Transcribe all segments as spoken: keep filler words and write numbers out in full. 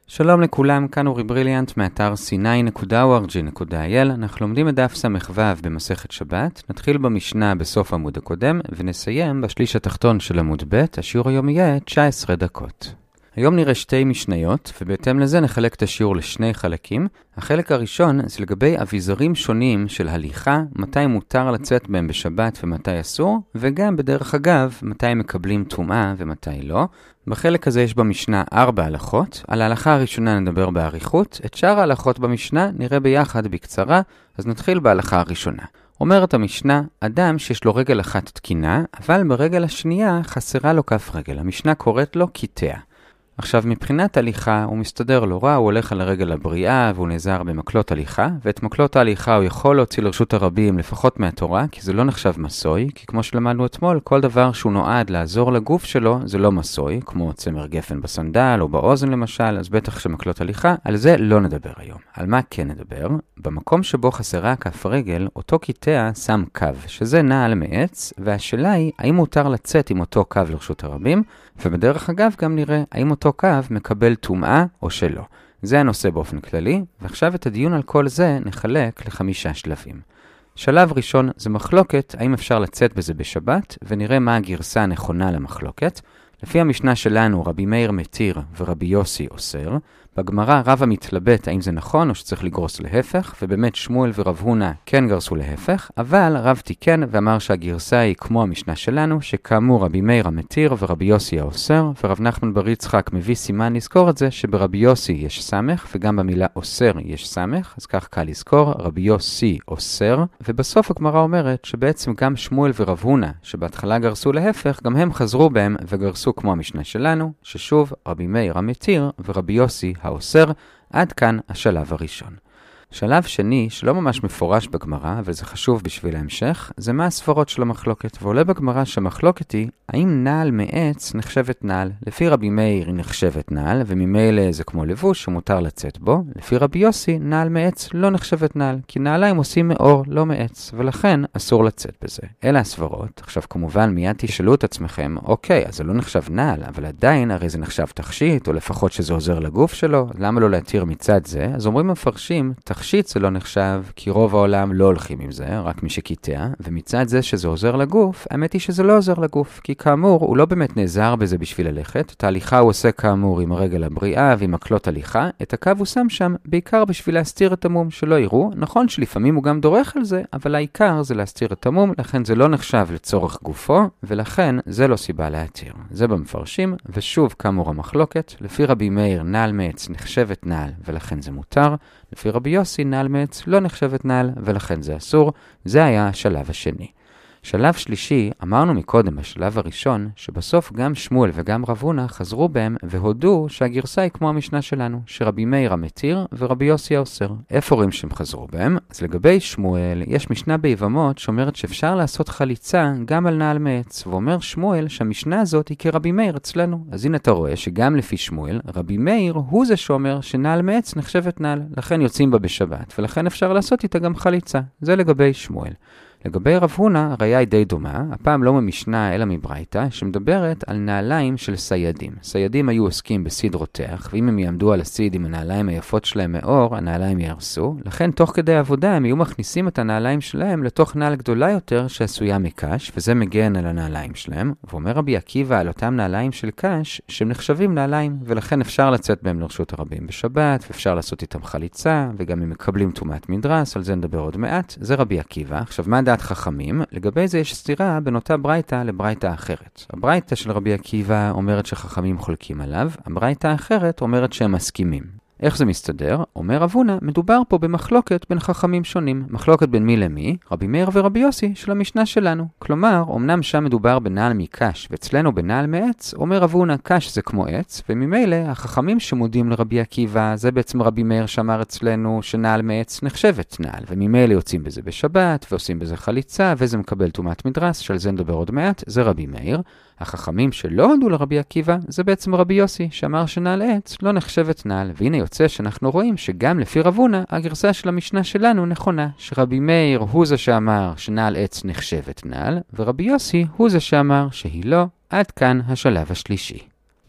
שלום לכולם, כאן אורי בריליאנט מאתר סי ניין נקודה או אר ג'י נקודה איי אל. אנחנו לומדים את דף סמ"ו במסכת שבת. נתחיל במשנה בסוף עמוד הקודם ונסיים בשליש התחתון של עמוד ב'. השיעור היום יהיה תשע עשרה דקות. היום נראה שתי משניות, ובהתאם לזה נחלק את השיעור לשני חלקים. החלק הראשון זה לגבי אביזרים שונים של הליכה, מתי מותר לצאת בהם בשבת ומתי אסור, וגם בדרך אגב, מתי מקבלים טומאה ומתי לא. בחלק הזה יש במשנה ארבע הלכות. על ההלכה הראשונה נדבר באריכות, את שאר ההלכות במשנה נראה ביחד בקצרה, אז נתחיל בהלכה הראשונה. אומרת המשנה, אדם שיש לו רגל אחת תקינה, אבל ברגל השנייה חסרה לו כף רגל. המשנה קוראת לו קיטע. עכשיו מבחינת הליכה הוא מסתדר לא רע, הוא הולך על הרגל הבריאה והוא נעזר במקלות הליכה, ואת מקלות ההליכה הוא יכול להוציא לרשות הרבים לפחות מהתורה, כי זה לא נחשב מסוי, כי כמו שלמדנו אתמול, כל דבר שהוא נועד לעזור לגוף שלו זה לא מסוי, כמו צמר גפן בסנדל או באוזן למשל, אז בטח שמקלות הליכה, על זה לא נדבר היום. על מה כן נדבר? במקום שבו חסרה כף רגל, אותו קיטע שם קו, שזה נעל מעץ, והשאלה היא האם מותר לצאת עם אותו קו לרשות הרבים, ובדרך אגב גם נראה האם אותו קו מקבל טומאה או שלא. זה הנושא באופן כללי, ועכשיו את הדיון על כל זה נחלק לחמישה שלבים. שלב ראשון זה מחלוקת, האם אפשר לצאת בזה בשבת, ונראה מה הגרסה הנכונה למחלוקת. לפי המשנה שלנו רבי מאיר מתיר ורבי יוסי אוסר. בגמרא רבא מתלבט האם זה נכון או שצריך לגרוס להפך, ובאמת שמואל ורב הונא כן גרסו להפך, אבל רב תיקן ואמר שהגרסה היא כמו המשנה שלנו, שכאמור רבי מאיר המתיר ורבי יוסי האוסר, ורב נחמן בר יצחק מביא סימן לזכור את זה שברבי יוסי יש סמך, וגם במילה אוסר יש סמך, אז כך קל לזכור, רבי יוסי אוסר, ובסוף הגמרא אומרת שבעצם גם שמואל ורב הונא, שבהתחלה גרסו להפך, גם הם חזרו בהם וגרסו כמו המשנה שלנו, ששוב רבי מאיר המתיר ורבי יוסי האוסר. עד כאן השלב הראשון. שלב שני, שלא ממש מפורש בגמרא, אבל זה חשוב בשביל ההמשך, זה מה הספרות של המחלוקת. ועולה בגמרא שהמחלוקת היא, האם נעל מעץ נחשבת נעל? לפי רבי מאיר היא נחשבת נעל, וממילא זה כמו לבוש שמותר לצאת בו. לפי רבי יוסי, נעל מעץ לא נחשבת נעל, כי נעליים עושים מאור, לא מעץ, ולכן אסור לצאת בזה. אלה הספרות. עכשיו כמובן מיד תשאלו את עצמכם, אוקיי, אז זה לא נחשב נעל, אבל עדיין הרי זה נחשב תכשיט, או לפחות שזה עוזר לגוף שלו, למה לא להתיר מצד זה? אז אומרים מפרשים, תכשיט זה לא נחשב, כי רוב העולם לא הולכים עם זה, רק מי שקיטע, ומצד זה שזה עוזר לגוף, האמת היא שזה לא עוזר לגוף, כי כאמור, הוא לא באמת נעזר בזה בשביל ללכת, את ההליכה הוא עושה כאמור עם הרגל הבריאה ועם מקלות הליכה, את הקו הוא שם שם בעיקר בשביל להסתיר את המום שלא יראו, נכון שלפעמים הוא גם דורך על זה, אבל העיקר זה להסתיר את המום, לכן זה לא נחשב לצורך גופו, ולכן זה לא סיבה להתיר. זה במפרשים, ושוב כאמור המחלוקת, לפי רבי מאיר נעל מעץ נחשבת נעל, ולכן זה מותר, לפי רבי יוסי נעל מעץ לא נחשבת נעל, ולכן זה אסור. זה היה השלב השני. שלב שלישי, אמרנו מקודם בשלב הראשון, שבסוף גם שמואל וגם רב הונא חזרו בהם והודו שהגרסה היא כמו המשנה שלנו, שרבי מאיר המתיר ורבי יוסי האוסר. איפה רואים שהם חזרו בהם? אז לגבי שמואל, יש משנה ביבמות שאומרת שאפשר לעשות חליצה גם על נעל מעץ, ואומר שמואל שהמשנה הזאת היא כרבי מאיר אצלנו. אז הנה אתה רואה שגם לפי שמואל, רבי מאיר הוא זה שאומר שנעל מעץ נחשבת נעל, לכן יוצאים בה בשבת, ולכן אפשר לעשות איתה גם חליצה. זה לגבי שמואל. לגבי רב הונא, הראיה היא די דומה, הפעם לא ממשנה אלא מברייתא, שמדברת על נעליים של סיידים. סיידים היו עוסקים בסיד רותח, ואם הם יעמדו על הסיד עם הנעליים היפות שלהם מאור, הנעליים יהרסו. לכן תוך כדי העבודה הם היו מכניסים את הנעליים שלהם לתוך נעל גדולה יותר שעשויה מקש, וזה מגן על הנעליים שלהם. ואומר רבי עקיבא על אותם נעליים של קש, שהם נחשבים נעליים, ולכן אפשר לצאת בהם לרשות הרבים בשבת, ואפשר לעשות איתם חליצה, וגם הם מקבלים טומאת מדרס, על זה נדבר עוד מעט. זה רבי עקיבא. עכשיו מה דעת חכמים? לגבי זה יש סתירה בין אותה ברייתא לברייתא אחרת. הברייתא של רבי עקיבא אומרת שחכמים חולקים עליו, הברייתא האחרת אומרת שהם מסכימים. איך זה מסתדר? אומר רב הונא, מדובר פה במחלוקת בין חכמים שונים. מחלוקת בין מי למי? רבי מאיר ורבי יוסי של המשנה שלנו. כלומר, אמנם שם מדובר בנעל מקש, ואצלנו בנעל מעץ, אומר רב הונא, קש זה כמו עץ, וממילא החכמים שמודים לרבי עקיבא, זה בעצם רבי מאיר שאמר אצלנו שנעל מעץ נחשבת נעל, וממילא יוצאים בזה בשבת, ועושים בזה חליצה, וזה מקבל טומאת מדרס, שעל זה נדבר עוד מעט, זה רבי מאיר. החכמים שלא הודו לרבי עקיבא, זה בעצם רבי יוסי, שאמר שנעל עץ לא נחשבת נעל, והנה יוצא שאנחנו רואים שגם לפי רב הונא, הגרסה של המשנה שלנו נכונה, שרבי מאיר הוא זה שאמר שנעל עץ נחשבת נעל, ורבי יוסי הוא זה שאמר שהיא לא. עד כאן השלב השלישי.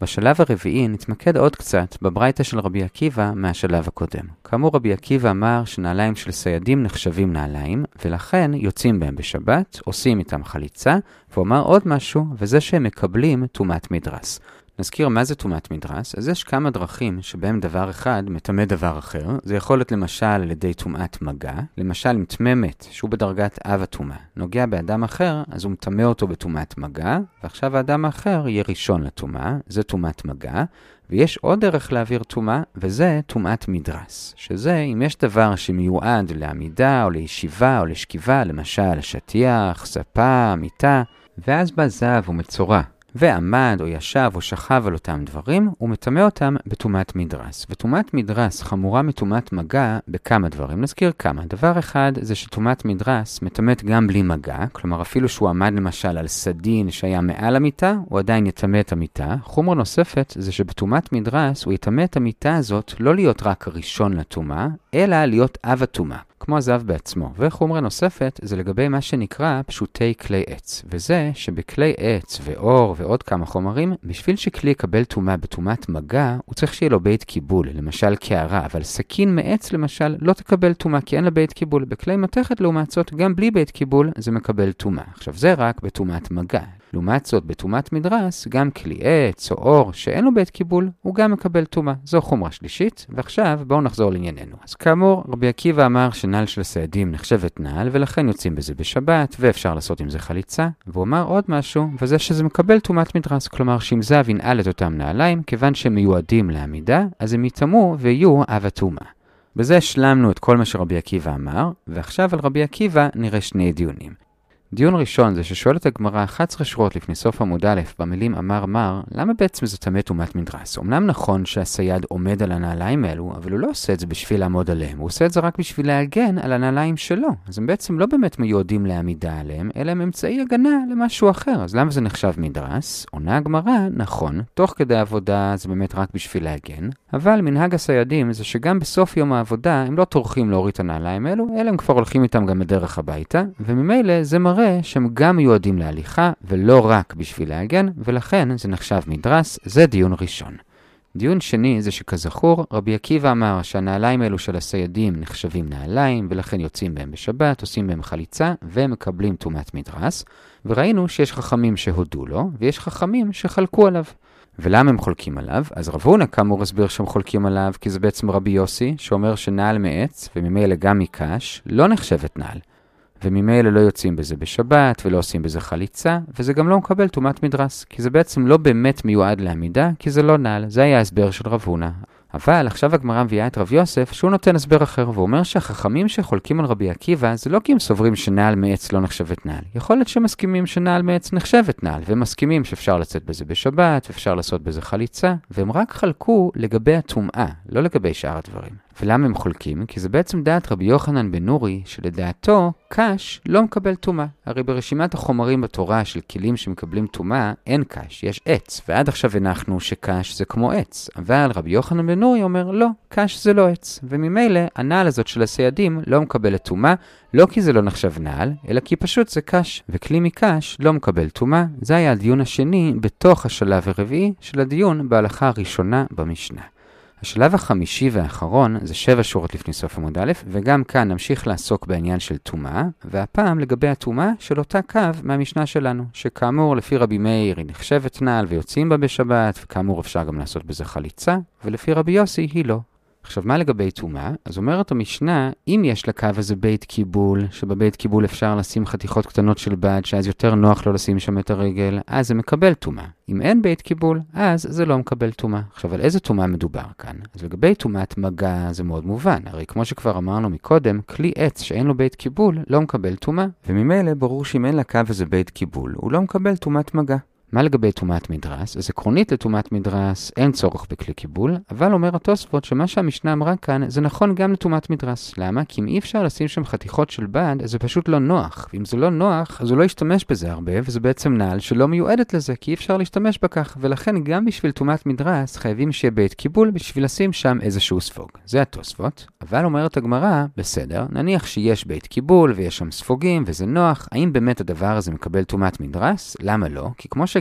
בשלב הרביעי נתמקד עוד קצת בברייתא של רבי עקיבא מהשלב הקודם. כאמור, רבי עקיבא אמר שנעליים של סיידים נחשבים נעליים, ולכן יוצאים בהם בשבת, עושים איתם חליצה, והוא אמר עוד משהו, וזה שהם מקבלים טומאת מדרס. נזכיר מה זה טומאת מדרס, אז יש כמה דרכים שבהם דבר אחד מטמא דבר אחר. זה יכול להיות למשל על ידי טומאת מגע, למשל אם טמא מת, שהוא בדרגת אב הטומאה, נוגע באדם אחר, אז הוא מטמא אותו בטומאת מגע, ועכשיו האדם האחר יהיה ראשון לטומאה, זה טומאת מגע, ויש עוד דרך להעביר טומאה, וזה טומאת מדרס, שזה אם יש דבר שמיועד לעמידה או לישיבה או לשכיבה, למשל שטיח, ספה, מיטה, ואז בא זב ומצורע, ועמד או ישב או שכב על אותם דברים, הוא מטמא אותם בטומאת מדרס. וטומאת מדרס חמורה מטומאת מגע בכמה דברים. נזכיר כמה. דבר אחד זה שטומאת מדרס מטמאת גם בלי מגע, כלומר אפילו שהוא עמד למשל על סדין שהיה מעל המיטה, הוא עדיין יטמא את המיטה. חומרה נוספת זה שבטומאת מדרס הוא יטמא את המיטה הזאת לא להיות רק הראשון לטומאה, אלא להיות אב הטומאה, כמו הזב בעצמו. וחומרה נוספת זה לגבי מה שנקרא פשוטי כלי עץ, וזה שבכלי עץ ואור ועוד כמה חומרים, בשביל שכלי יקבל טומאה בטומאת מגע, הוא צריך שיהיה לו בית קיבול, למשל קערה, אבל סכין מעץ למשל לא תקבל טומאה כי אין לה בית קיבול. בכלי מתכת לעומת זאת, גם בלי בית קיבול זה מקבל טומאה. עכשיו זה רק בטומאת מגע. לעומת זאת, בטומאת מדרס, גם כלי עץ או אור שאין לו בית קיבול, הוא גם מקבל טומאה. זו חומרה שלישית, ועכשיו בואו נחזור לענייננו. אז כאמור, רבי עקיבא אמר שנעל של סיידים נחשבת נעל, ולכן יוצאים בזה בשבת, ואפשר לעשות עם זה חליצה. והוא אמר עוד משהו, וזה שזה מקבל טומאת מדרס, כלומר שאם זב ינעל את אותם נעליים, כיוון שהם מיועדים לעמידה, אז הם יטמאו ויהיו אב הטומאה. בזה השלמנו את כל מה שרבי עקיבא אמר, ועכשיו על רבי עקיבא נראה שני דיונים. דיון ראשון זה ששואלת הגמרא אחת עשרה שורות לפני סוף עמוד א' במילים אמר מר, למה בעצם זה טמא טומאת מדרס? אמנם נכון שהסייד עומד על הנעליים האלו, אבל הוא לא עושה את זה בשביל לעמוד עליהם, הוא עושה את זה רק בשביל להגן על הנעליים שלו. אז הם בעצם לא באמת מיועדים לעמידה עליהם, אלא הם אמצעי הגנה למשהו אחר. אז למה זה נחשב מדרס? עונה הגמרא, נכון, תוך כדי העבודה זה באמת רק בשביל להגן, אבל מנהג הסיידים זה שגם בסוף יום העבודה הם לא טורחים להוריד את הנעליים האלו, אלא הם כבר הולכים איתם גם בדרך הביתה, וממילא זה מראה שהם גם מיועדים להליכה ולא רק בשביל להגן, ולכן זה נחשב מדרס. זה דיון ראשון. דיון שני זה שכזכור, רבי עקיבא אמר שהנעליים האלו של הסיידים נחשבים נעליים, ולכן יוצאים בהם בשבת, עושים בהם חליצה ומקבלים טומאת מדרס, וראינו שיש חכמים שהודו לו ויש חכמים שחלקו עליו. ולמה הם חולקים עליו? אז רב הונא כאמור הסביר שהם חולקים עליו, כי זה בעצם רבי יוסי שאומר שנעל מעץ וממילא גם מקש לא נחשבת נעל, וממילא לא יוצאים בזה בשבת ולא עושים בזה חליצה, וזה גם לא מקבל טומאת מדרס, כי זה בעצם לא באמת מיועד לעמידה, כי זה לא נעל. זה היה ההסבר של רב הונא. אבל עכשיו הגמרא מביאה את רב יוסף שהוא נותן הסבר אחר, והוא אומר שהחכמים שחולקים על רבי עקיבא זה לא כי הם סוברים שנעל מעץ לא נחשבת נעל. יכול להיות שמסכימים שנעל מעץ נחשבת נעל, והם מסכימים שאפשר לצאת בזה בשבת ואפשר לעשות בזה חליצה, והם רק חלקו לגבי הטומאה, לא לגבי שאר הדברים. ולמה הם חולקים? כי זה בעצם דעת רבי יוחנן בן נורי, שלדעתו קש לא מקבל טומאה. הרי ברשימת החומרים בתורה של כלים שמקבלים טומאה אין קש, יש עץ, ועד עכשיו הנחנו שקש זה כמו עץ. אבל רבי יוחנן בן נורי אומר לא, קש זה לא עץ, וממילא הנעל הזאת של הסיידים לא מקבלת טומאה, לא כי זה לא נחשב נעל, אלא כי פשוט זה קש, וכלי מקש לא מקבל טומאה. זה היה הדיון השני בתוך השלב הרביעי של הדיון בהלכה הראשונה במשנה. השלב החמישי והאחרון זה שבע שורות לפני סוף עמוד א', וגם כאן נמשיך לעסוק בעניין של טומאה, והפעם לגבי הטומאה של אותה קו מהמשנה שלנו, שכאמור לפי רבי מאיר היא נחשבת נעל ויוצאים בה בשבת, וכאמור אפשר גם לעשות בזה חליצה, ולפי רבי יוסי היא לא. עכשיו, מה לגבי טומאה? אז אומרת המשנה, אם יש לקו הזה בית קיבול, שבבית קיבול אפשר לשים חתיכות קטנות של בד, שאז יותר נוח לא לשים שם את הרגל, אז זה מקבל טומאה. אם אין בית קיבול, אז זה לא מקבל טומאה. עכשיו, על איזה טומאה מדובר כאן? אז לגבי טומאת מגע זה מאוד מובן. הרי כמו שכבר אמרנו מקודם, כלי עץ שאין לו בית קיבול לא מקבל טומאה. וממילא ברור שאם אין לקו הזה בית קיבול, הוא לא מקבל טומאת מגע. מה לגבי טומאת מדרס? אז עקרונית לטומאת מדרס אין צורך בכלי קיבול, אבל אומר התוספות שמה שהמשנה אמרה כאן זה נכון גם לטומאת מדרס. למה? כי אם אי אפשר לשים שם חתיכות של בד, אז זה פשוט לא נוח. ואם זה לא נוח, אז הוא לא ישתמש בזה הרבה, וזה בעצם נעל שלא מיועדת לזה, כי אי אפשר להשתמש בכך. ולכן גם בשביל טומאת מדרס חייבים שיהיה בית קיבול בשביל לשים שם איזשהו ספוג. זה התוספות. אבל אומרת הגמרא, בסדר, נניח שיש בית קיבול ויש שם ספוגים וזה נוח, האם באמת הדבר הזה מקבל טומאת מדרס? למה לא? כי כמו ש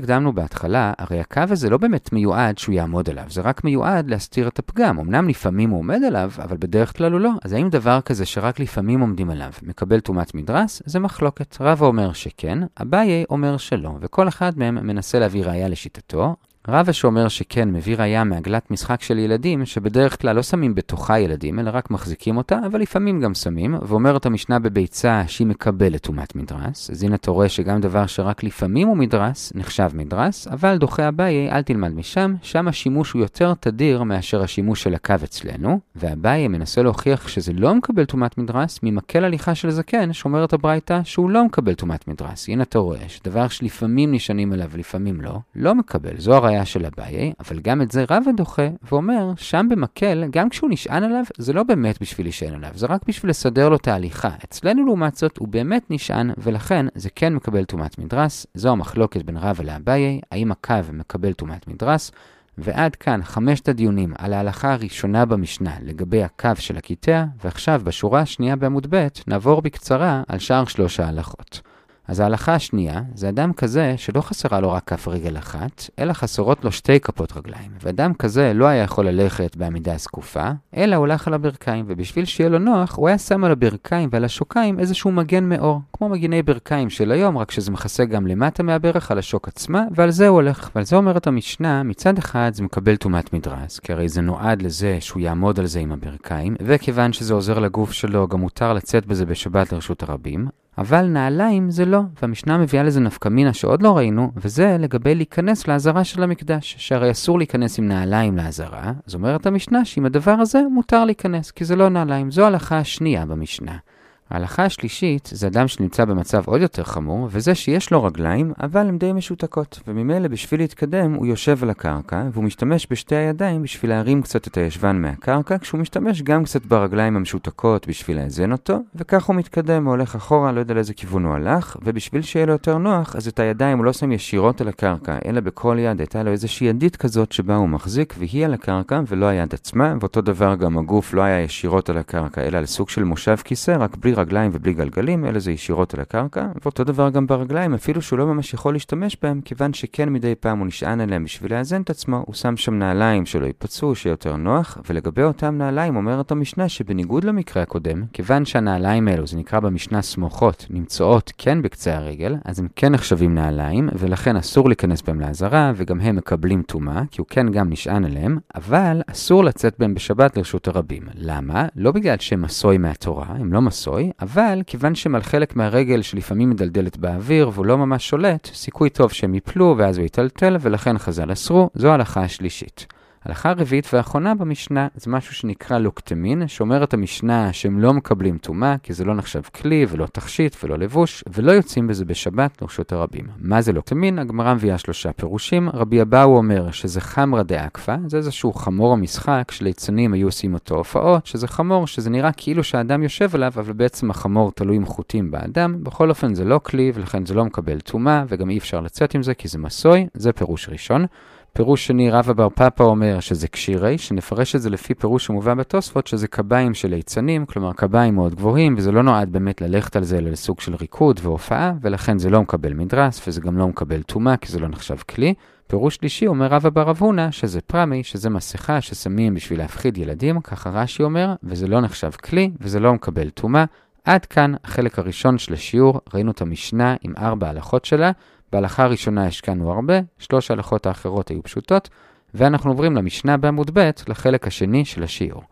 שהקדמנו בהתחלה, הרי הקו הזה לא באמת מיועד שהוא יעמוד עליו, זה רק מיועד להסתיר את הפגם. אמנם לפעמים הוא עומד עליו, אבל בדרך כלל הוא לא. אז האם דבר כזה שרק לפעמים עומדים עליו מקבל טומאת מדרס? זה מחלוקת. רבא אומר שכן, אביי אומר שלא, וכל אחד מהם מנסה להביא ראיה לשיטתו. רבא שאומר שכן מביא ראיה מעגלת משחק של ילדים, שבדרך כלל לא שמים בתוכה ילדים, אלא רק מחזיקים אותה, אבל לפעמים גם שמים, ואומר את המשנה בביצה שהיא מקבלת טומאת מדרס. אז הנה אתה רואה שגם דבר שרק לפעמים הוא מדרס, נחשב מדרס, אבל דוחה אביי, אל תלמד משם, שם השימוש הוא יותר תדיר מאשר השימוש של הקו אצלנו, ואביי מנסה להוכיח שזה לא מקבל טומאת מדרס, ממקל הליכה של זקן, שאומר את הברייתא שהוא לא מקבל טומאת מדרס. הנה אתה רואה שדבר שלפעמים נשענים עליו ולפעמים לא, לא מקבל. זו הראיה של אביי, אבל גם את זה רבא דוחה, ואומר, שם במקל, גם כשהוא נשען עליו, זה לא באמת בשביל להישען עליו, זה רק בשביל לסדר לו תהליכה. אצלנו לעומת זאת, הוא באמת נשען, ולכן זה כן מקבל טומאת מדרס. זו המחלוקת בין רבא לאביי, האם הקו מקבל טומאת מדרס, ועד כאן חמשת הדיונים על ההלכה הראשונה במשנה לגבי הקו של הכיתה, ועכשיו בשורה השנייה בעמוד ב' נעבור בקצרה על שאר שלוש ההלכות. אז ההלכה השנייה זה אדם כזה שלא חסרה לו רק כף רגל אחת, אלא חסרות לו שתי כפות רגליים. ואדם כזה לא היה יכול ללכת בעמידה זקופה, אלא הולך על הברכיים, ובשביל שיהיה לו נוח, הוא היה שם על הברכיים ועל השוקיים איזשהו מגן מאור, כמו מגיני ברכיים של היום, רק שזה מכסה גם למטה מהברך על השוק עצמה, ועל זה הוא הולך. ועל זה אומרת המשנה, מצד אחד זה מקבל טומאת מדרס, כי הרי זה נועד לזה שהוא יעמוד על זה עם הברכיים, וכיוון שזה עוזר לגוף שלו, גם מותר לצאת בזה בשבת לרשות הרבים. אבל נעליים זה לא, והמשנה מביאה לזה נפקמינה שעוד לא ראינו, וזה לגבי להיכנס לעזרה של המקדש, שהרי אסור להיכנס עם נעליים לעזרה. אז אומרת המשנה שעם הדבר הזה מותר להיכנס, כי זה לא נעליים. זו ההלכה השנייה במשנה. ההלכה השלישית זה אדם שנמצא במצב עוד יותר חמור, וזה שיש לו רגליים, אבל הן די משותקות, וממילא בשביל להתקדם הוא יושב על הקרקע, והוא משתמש בשתי הידיים בשביל להרים קצת את הישבן מהקרקע, כשהוא משתמש גם קצת ברגליים המשותקות בשביל לאזן אותו, וכך הוא מתקדם, הוא הולך אחורה, לא יודע לאיזה כיוון הוא הלך, ובשביל שיהיה לו יותר נוח, אז את הידיים הוא לא שם ישירות על הקרקע, אלא בכל יד הייתה לו איזושהי ידית כזאת שבה הוא מחזיק, והיא על הקרקע ולא היד עצמה, ואותו דבר גם הגוף לא היה ישירות על הקרקע, אלא על סוג של מושב כיסא, רק בלי רגליים ובלי גלגלים, אלה זה ישירות על הקרקע, ואותו דבר גם ברגליים, אפילו שהוא לא ממש יכול להשתמש בהם, כיוון שכן מדי פעם הוא נשען עליהם בשביל לאזן את עצמו, הוא שם שם נעליים שלא ייפצעו, שיהיה יותר נוח, ולגבי אותם נעליים אומרת המשנה שבניגוד למקרה הקודם, כיוון שהנעליים האלו, זה נקרא במשנה סמוכות, נמצאות כן בקצה הרגל, אז הם כן נחשבים נעליים, ולכן אסור להיכנס בהם לעזרה, וגם הם מקבלים טומאה, כי הוא כן גם נשען עליהם, אבל אסור לצאת בהם בשבת לרשות הרבים. למה? לא בגלל שהם מסוי מהתורה, הם לא מסוי, אבל כיוון שהם על חלק מהרגל שלפעמים מדלדלת באוויר והוא לא ממש שולט, סיכוי טוב שהם יפלו ואז הוא יטלטל, ולכן חז"ל אסרו. זו ההלכה השלישית. ההלכה הרביעית והאחרונה במשנה זה משהו שנקרא לוקטמין, שאומרת המשנה שהם לא מקבלים טומאה, כי זה לא נחשב כלי ולא תכשיט ולא לבוש, ולא יוצאים בזה בשבת לרשות הרבים. מה זה לוקטמין? הגמרא מביאה שלושה פירושים. רבי אבאו אומר שזה חמרא דאקפא, זה איזשהו חמור המשחק שליצנים היו עושים אותו הופעות, שזה חמור שזה נראה כאילו שהאדם יושב עליו, אבל בעצם החמור תלוי עם חוטים באדם. בכל אופן זה לא כלי ולכן זה לא מקבל טומאה, וגם אי אפשר לצאת עם זה כי זה מסוי. זה פירוש ראשון. פירוש שני, רבא בר פפא אומר שזה קשירי, שנפרש את זה לפי פירוש שמובא בתוספות, שזה קביים של ליצנים, כלומר קביים מאוד גבוהים, וזה לא נועד באמת ללכת על זה אלא לסוג של ריקוד והופעה, ולכן זה לא מקבל מדרס, וזה גם לא מקבל טומאה, כי זה לא נחשב כלי. פירוש שלישי אומר רבא בר אבונה, שזה פרמי, שזה מסכה ששמים בשביל להפחיד ילדים, ככה רש"י אומר, וזה לא נחשב כלי, וזה לא מקבל טומאה. עד כאן החלק הראשון של השיעור, ראינו את המשנה עם ארבע הלכות שלה. בהלכה הראשונה השקענו הרבה, שלוש ההלכות האחרות היו פשוטות, ואנחנו עוברים למשנה בעמוד ב' לחלק השני של השיעור.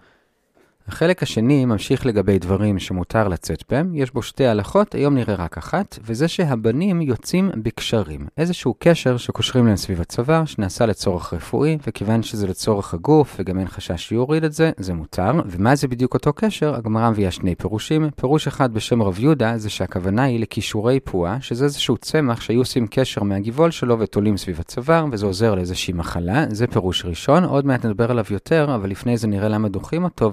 החלק השני ממשיך לגבי דברים שמותר לצאת בהם, יש בו שתי הלכות, היום נראה רק אחת, וזה שהבנים יוצאים בקשרים, איזשהו קשר שקושרים להם סביב הצוואר, שנעשה לצורך רפואי, וכיוון שזה לצורך הגוף, וגם אין חשש שיוריד את זה, זה מותר. ומה זה בדיוק אותו קשר? הגמרא מביאה שני פירושים. פירוש אחד בשם רב יהודה, זה שהכוונה היא לקישורי פועה, שזה איזשהו צמח שהיו עושים קשר מהגיבול שלו ותולים סביב הצוואר, וזה עוזר לאיזושהי מחלה. זה פירוש ראשון, עוד מעט נדבר עליו יותר, אבל לפני זה נראה למה דוחים אותו, וזה שאם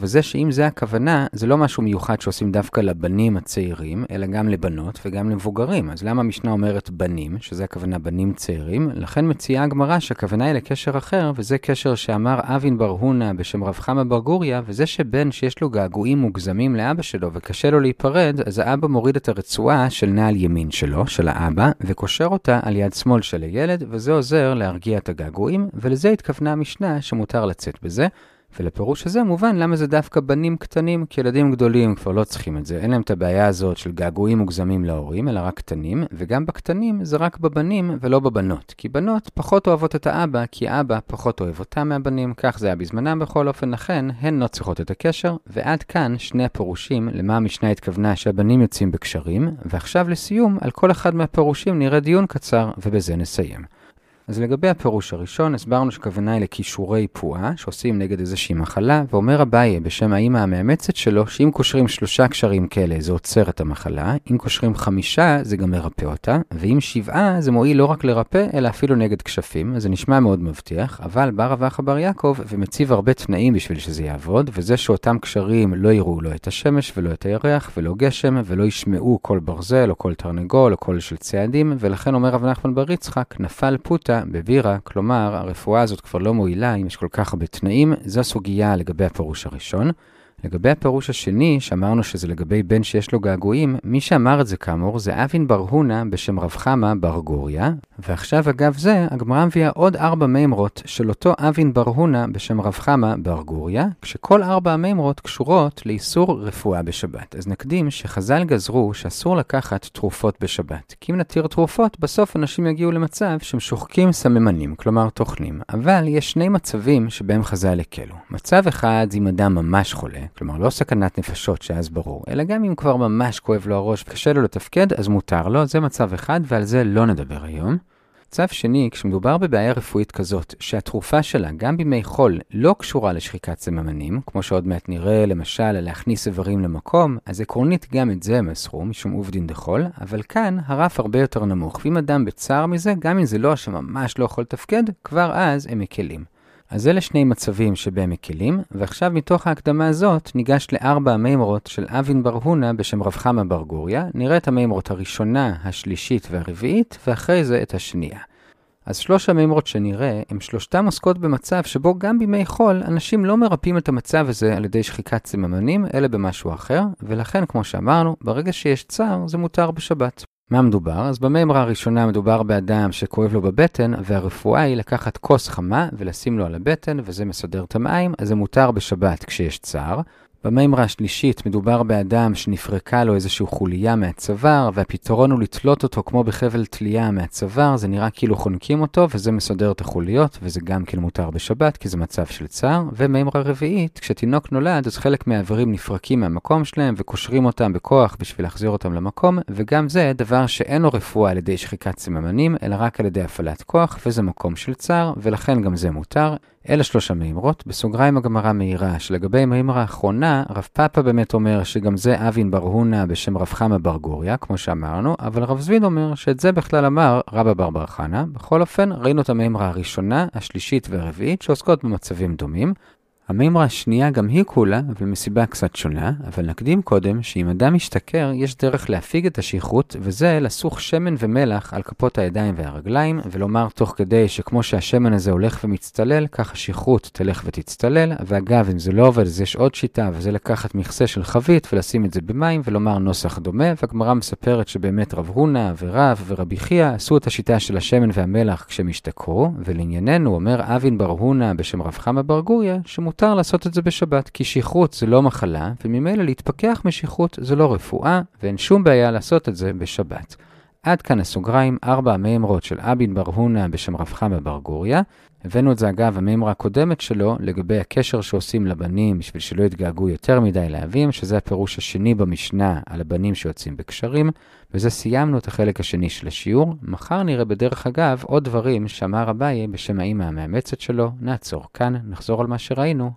ואם זה הכוונה, זה לא משהו מיוחד שעושים דווקא לבנים הצעירים, אלא גם לבנות וגם למבוגרים. אז למה המשנה אומרת בנים, שזה הכוונה בנים צעירים? לכן מציעה הגמרא שהכוונה היא לקשר אחר, וזה קשר שאמר אבין בר הונא בשם רב חמא בר גוריא, וזה שבן שיש לו געגועים מוגזמים לאבא שלו וקשה לו להיפרד, אז האבא מוריד את הרצועה של נעל ימין שלו, של האבא, וקושר אותה על יד שמאל של הילד, וזה עוזר להרגיע את הגעגועים, ולזה התכוונה המשנה שמותר לצאת בזה. ולפירוש הזה מובן למה זה דווקא בנים קטנים, כי ילדים גדולים כבר לא צריכים את זה. אין להם את הבעיה הזאת של געגועים מוגזמים להורים, אלא רק קטנים, וגם בקטנים זה רק בבנים ולא בבנות. כי בנות פחות אוהבות את האבא, כי האבא פחות אוהב אותם מהבנים, כך זה היה בזמנם בכל אופן, לכן הן לא צריכות את הקשר, ועד כאן שני הפירושים למה המשנה התכוונה שהבנים יוצאים בקשרים, ועכשיו לסיום, על כל אחד מהפירושים נראה דיון קצר, ובזה נסיים. אז לגבי הפירוש הראשון, הסברנו שכוונה היא לכישורי פועה, שעושים נגד איזושהי מחלה, ואומר אביי בשם האמא המאמצת שלו, שאם קושרים שלושה קשרים כאלה, זה עוצר את המחלה, אם קושרים חמישה, זה גם מרפא אותה, ואם שבעה, זה מועיל לא רק לרפא, אלא אפילו נגד כשפים, אז זה נשמע מאוד מבטיח, אבל בא רב אחא בר יעקב ומציב הרבה תנאים בשביל שזה יעבוד, וזה שאותם קשרים לא יראו לא את השמש ולא את הירח ולא גשם, ולא ישמעו כל ברזל או כל תרנגול או כל של צעדים, ולכן אומר רב נחמן בר יצחק, נפל פוטה בבירה, כלומר, הרפואה הזאת כבר לא מועילה, אם יש כל כך הרבה תנאים, זו סוגיה לגבי הפירוש הראשון. לגבי הפירוש השני, שאמרנו שזה לגבי בן שיש לו געגועים, מי שאמר את זה כאמור זה אבין בר הונא בשם רב חמא בר גוריא, ועכשיו אגב זה, הגמרא מביאה עוד ארבע מימרות של אותו אבין בר הונא בשם רב חמא בר גוריא, כשכל ארבע המימרות קשורות לאיסור רפואה בשבת. אז נקדים שחז"ל גזרו שאסור לקחת תרופות בשבת, כי אם נתיר תרופות, בסוף אנשים יגיעו למצב שהם שוחקים סממנים, כלומר תוכנים. אבל יש שני מצבים שבהם חז"ל הקלו. מצב אחד זה אם אדם ממש חולה, כלומר לא סכנת נפשות שאז ברור, אלא גם אם כבר ממש כואב לו הראש וקשה לו לתפקד, אז מותר לו, זה מצב אחד ועל זה לא נדבר היום. מצב שני, כשמדובר בבעיה רפואית כזאת, שהתרופה שלה גם בימי חול לא קשורה לשחיקת סממנים, כמו שעוד מעט נראה למשל להכניס איברים למקום, אז עקרונית גם את זה מסרו משום עובדין דחול, אבל כאן הרף הרבה יותר נמוך, ואם אדם בצער מזה, גם אם זה לא שממש לא יכול לתפקד, כבר אז הם מקלים. אז אלה שני מצבים שבהם מקלים, ועכשיו מתוך ההקדמה הזאת ניגש לארבע המימרות של אבין בר הונא בשם רב חמא בר גוריא, נראה את המימרות הראשונה, השלישית והרביעית, ואחרי זה את השנייה. אז שלוש המימרות שנראה, הם שלושתם עוסקות במצב שבו גם בימי חול, אנשים לא מרפאים את המצב הזה על ידי שחיקת סממנים, אלא במשהו אחר, ולכן כמו שאמרנו, ברגע שיש צער, זה מותר בשבת. מה מדובר? אז במימרה הראשונה מדובר באדם שכואב לו בבטן, והרפואה היא לקחת כוס חמה ולשים לו על הבטן, וזה מסדר את המים, אז זה מותר בשבת כשיש צער. במימרה השלישית מדובר באדם שנפרקה לו איזשהו חוליה מהצוואר, והפתרון הוא לתלות אותו כמו בחבל תלייה מהצוואר, זה נראה כאילו חונקים אותו, וזה מסדר את החוליות, וזה גם כן מותר בשבת, כי זה מצב של צער. ומימרה רביעית, כשתינוק נולד, אז חלק מהאיברים נפרקים מהמקום שלהם, וקושרים אותם בכוח בשביל להחזיר אותם למקום, וגם זה דבר שאין לו רפואה על ידי שחיקת סממנים, אלא רק על ידי הפעלת כוח, וזה מקום של צער, ולכן גם זה מותר. אלה שלוש המימרות. בסוגריים הגמרא מעירה שלגבי המימרה האחרונה, רב פאפא באמת אומר שגם זה אבין בר הונא בשם רב חמא בר גוריא, כמו שאמרנו, אבל רב זביד אומר שאת זה בכלל אמר רבא בר בר חנא. בכל אופן, ראינו את המימרה הראשונה, השלישית והרביעית, שעוסקות במצבים דומים. המימרה השנייה גם היא כולה, אבל מסיבה קצת שונה, אבל נקדים קודם שאם אדם משתכר, יש דרך להפיג את השכרות, וזה לסוך שמן ומלח על כפות הידיים והרגליים, ולומר תוך כדי שכמו שהשמן הזה הולך ומצטלל, כך השכרות תלך ותצטלל, ואגב, אם זה לא עובד, אז יש עוד שיטה, וזה לקחת מכסה של חבית ולשים את זה במים, ולומר נוסח דומה, והגמרא מספרת שבאמת רב הונא ורב ורבי חייא עשו את השיטה של השמן והמלח כשהם השתכרו, ולענייננו אומר אבין בר הונא בשם רב חמא בר גוריא, שמותר לעשות את זה בשבת, כי שכרות זה לא מחלה, וממילא להתפכח משכרות זה לא רפואה, ואין שום בעיה לעשות את זה בשבת. עד כאן הסוגריים, ארבע המימרות של אבין בר הונא בשם רב חמא בר גוריא. הבאנו את זה אגב המימרה הקודמת שלו, לגבי הקשר שעושים לבנים, בשביל שלא יתגעגעו יותר מדי לאבים, שזה הפירוש השני במשנה על הבנים שיוצאים בקשרים, וזה סיימנו את החלק השני של השיעור. מחר נראה בדרך אגב עוד דברים שאמר אביי בשם האמא המאמצת שלו. נעצור כאן, נחזור על מה שראינו.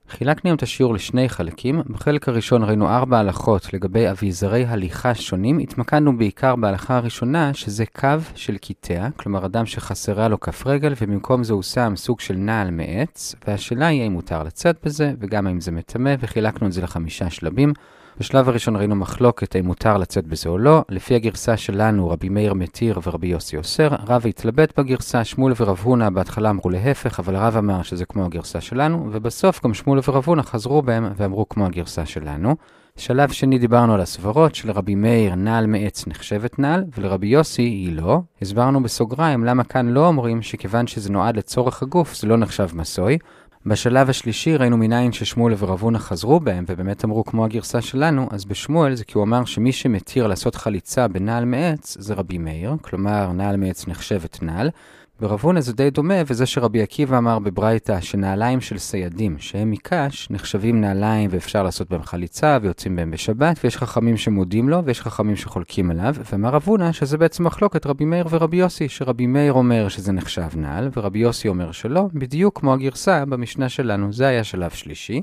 חילקנו את השיעור לשני חלקים. בחלק הראשון ראינו ארבע הלכות לגבי אביזרי הליכה שונים. התמקדנו בעיקר בהלכה הראשונה, שזה קו של קיטע, כלומר אדם שחסרה לו כף רגל, ובמקום זה הוא שם סוג של נעל מעץ, והשאלה היא האם מותר לצאת בזה, וגם האם זה מטמא, וחילקנו את זה לחמישה שלבים. בשלב הראשון ראינו מחלוקת האם מותר לצאת בזה או לא. לפי הגרסה שלנו, רבי מאיר מתיר ורבי יוסי אוסר. רב התלבט בגרסה, שמואל ורב הונא בהתחלה אמרו להפך, אבל רב אמר שזה כמו הגרסה שלנו, ובסוף גם שמואל ורב הונא חזרו בהם ואמרו כמו הגרסה שלנו. שלב שני דיברנו על הסברות של רבי מאיר, נעל מעץ נחשבת נעל, ולרבי יוסי היא לא. הסברנו בסוגריים למה כאן לא אומרים שכיוון שזה נועד לצורך הגוף זה לא נחשב מסוי. בשלב השלישי ראינו מניין ששמואל ורב הונא חזרו בהם ובאמת אמרו כמו הגרסה שלנו, אז בשמואל זה כי הוא אמר שמי שמתיר לעשות חליצה בנעל מעץ זה רבי מאיר, כלומר נעל מעץ נחשבת נעל. ברב הונא זה די דומה, וזה שרבי עקיבא אמר בברייתא שנעליים של סיידים שהם מקש נחשבים נעליים ואפשר לעשות בהם חליצה ויוצאים בהם בשבת, ויש חכמים שמודים לו ויש חכמים שחולקים עליו. ואמר רב הונא שזה בעצם מחלוקת רבי מאיר ורבי יוסי, שרבי מאיר אומר שזה נחשב נעל ורבי יוסי אומר שלא, בדיוק כמו הגרסה במשנה שלנו. זה היה שלב שלישי.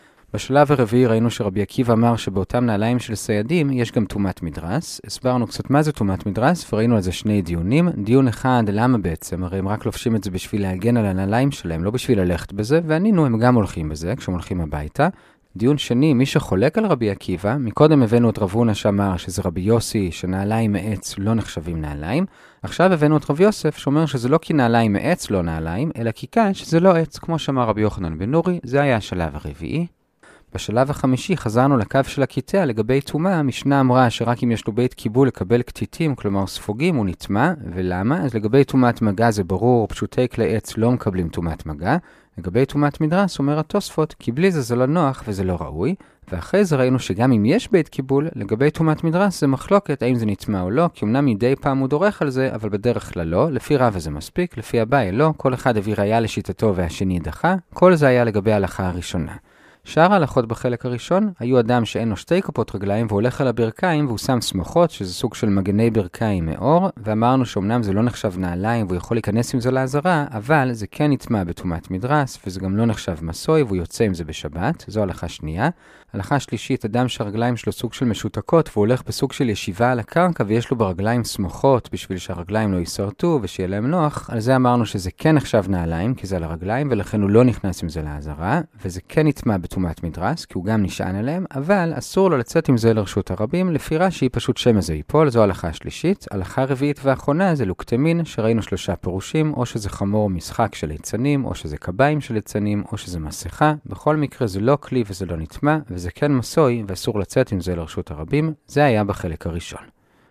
בשלב הרביעי ראינו שרבי עקיבא אמר שבאותם נעליים של סיידים יש גם טומאת מדרס. הסברנו קצת מה זה טומאת מדרס וראינו על זה שני דיונים. דיון אחד, למה בעצם? הרי הם רק לובשים את זה בשביל להגן על הנעליים שלהם, לא בשביל ללכת בזה, וענינו הם גם הולכים בזה כשהם הולכים הביתה. דיון שני, מי שחולק על רבי עקיבא, מקודם הבאנו את רב הונא שאמר שזה רבי יוסי שנעליים מעץ לא נחשבים נעליים. עכשיו הבאנו את רב יוסף שאומר שזה לא כי נעליים מעץ לא נעליים, אלא כי כאן שזה לא עץ, כמו שאמר רבי יוחנן בן נורי. זה היה השלב הרביעי. בשלב החמישי חזרנו לקו של הקיטע לגבי טומאה. המשנה אמרה שרק אם יש לו בית קיבול לקבל קטיטים, כלומר ספוגים, הוא נטמא. ולמה? אז לגבי טומאת מגע זה ברור, פשוטי כלי עץ לא מקבלים טומאת מגע. לגבי טומאת מדרס אומר התוספות, כי בלי זה זה לא נוח וזה לא ראוי. ואחרי זה ראינו שגם אם יש בית קיבול, לגבי טומאת מדרס זה מחלוקת האם זה נטמא או לא, כי אמנם מדי פעם הוא דורך על זה, אבל בדרך כלל לא. לפי רב זה מספיק, לפי אביי לא. כל אחד הביא ראיה לשיטתו והשני דחה. כל זה היה לגבי ההלכה הראשונה. שאר ההלכות בחלק הראשון היו אדם שאין לו שתי כפות רגליים והולך על הברכיים והוא שם סמכות, שזה סוג של מגני ברכיים מאור, ואמרנו שאומנם זה לא נחשב נעליים והוא יכול להיכנס עם זה לעזרה, אבל זה כן נטמע בטומאת מדרס וזה גם לא נחשב מסוי והוא יוצא עם זה בשבת. זו הלכה שנייה. הלכה שלישית, אדם שהרגליים שלו סוג של משותקות והוא הולך בסוג של ישיבה על הקרקע ויש לו ברגליים סמוכות בשביל שהרגליים לא יישרטו ושיהיה להם נוח. על זה אמרנו שזה כן נחשב נעליים כי זה על הרגליים ולכן הוא לא נכנס עם זה לעזרה, וזה כן נטמע בטומאת מדרס כי הוא גם נשען עליהם, אבל אסור לו לצאת עם זה לרשות הרבים, לפי רש"י פשוט שם זה ייפול. זו הלכה שלישית. הלכה רביעית ואחרונה זה לוקטמין, שראינו שלושה פירושים, או שזה חמור משחק של ליצנים, או שזה קביים של ליצנים, או שזה מסכה. בכל מקרה זה לא כלי וזה לא נטמע, וזה כן מסוי ואסור לצאת עם זה לרשות הרבים. זה היה בחלק הראשון.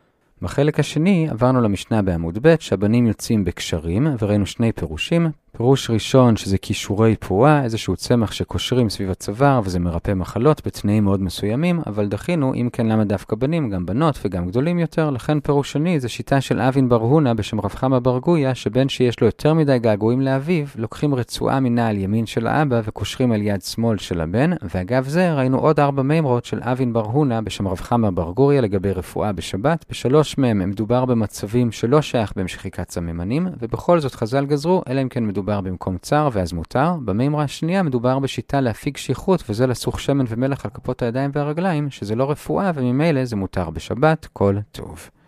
בחלק השני עברנו למשנה בעמוד ב' שהבנים יוצאים בקשרים, וראינו שני פירושים. פירוש ראשון שזה כישורי פועה, איזשהו צמח שקושרים סביב הצוואר וזה מרפא מחלות בתנאים מאוד מסוימים, אבל דחינו אם כן למה דווקא בנים, גם בנות וגם גדולים יותר. לכן פירוש שני זה שיטה של אבין בר הונא בשם רב חמא בר גויה, שבן שיש לו יותר מדי געגועים לאביו, לוקחים רצועה מנעל ימין של האבא וקושרים על יד שמאל של הבן. ואגב זה ראינו עוד ארבע מימרות של אבין בר הונא בשם רב חמא בר גוריה לגבי רפואה בשבת. בשלוש מהם מדובר במצבים שלא שייך בהם שחיקת סממנים, ובכל זאת חז"ל גזרו אלא אם כן מדובר במקום צר ואז מותר. במימרה השנייה מדובר בשיטה להפיג שליחות, וזה לסוך שמן ומלח על כפות הידיים והרגליים, שזה לא רפואה וממילא זה מותר בשבת. כל טוב.